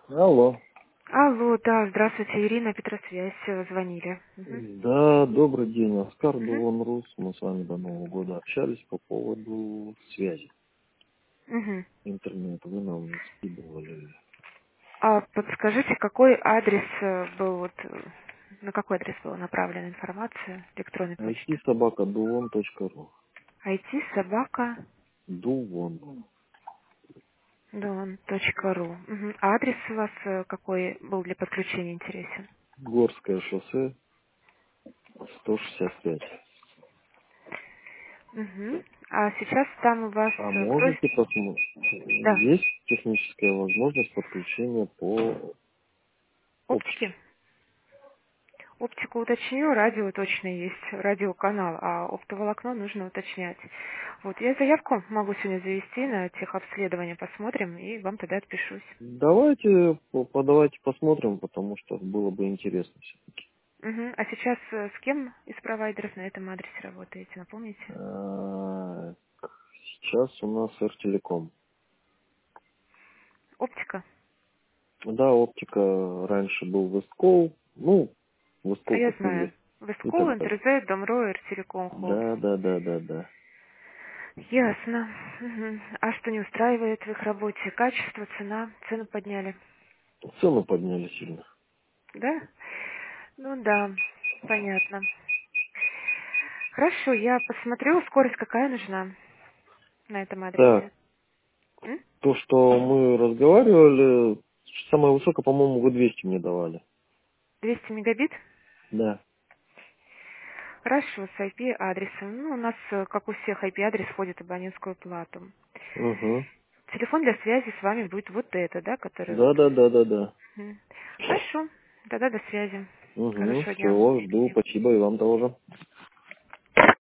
Алло. Алло, да, здравствуйте, Ирина, Петросвязь, звонили. Да, добрый день, Оскар Мгм. Дуван Рус. Мы с вами до Нового года общались по поводу связи Мгм. интернета. Вы нам скидывали. А подскажите, какой адрес был, на какой адрес была направлена информация электронной почты? it-собака-дувон.ру. IT собака Дувон. ру. А адрес у вас какой был для подключения интересен? Горское шоссе, 165. Мгм. А сейчас там у вас А кто? можете посмотреть? Да, Есть техническая возможность подключения по оптики. оптике. Оптику уточню, радио точно есть, радиоканал, а оптоволокно нужно уточнять. Вот, я заявку могу сегодня завести на техобследование, посмотрим, и вам тогда отпишусь. Давайте, подавайте посмотрим, потому что было бы интересно все-таки. Мгм. А сейчас с кем из провайдеров на этом адресе работаете, напомните? Сейчас у нас Ртелеком. Оптика? Да, оптика раньше был Весткол, ну, А Весткол я купили знаю. и Весткол, так далее. Интерзет, Домроер, Телеком Холл. Да, да, да, да, да. Ясно. Мгм. А что не устраивает в их работе? Качество, цена, цену подняли? Цену подняли сильно. Да? Ну да, понятно. Хорошо, я посмотрю, скорость какая нужна на этом Так, адресе. М? то, что мы разговаривали, самое высокое, по-моему, вы 200 мне давали. 200 мегабит? Да. Хорошо, с IP-адресом. Ну, у нас, как у всех, IP-адрес входит в абонентскую плату. Угу. Телефон для связи с вами будет вот это, да, который вот... Да, да, да, да, да. Мгм. Хорошо, тогда до связи. Угу. Хорошего дня. Все, жду. Спасибо и вам тоже.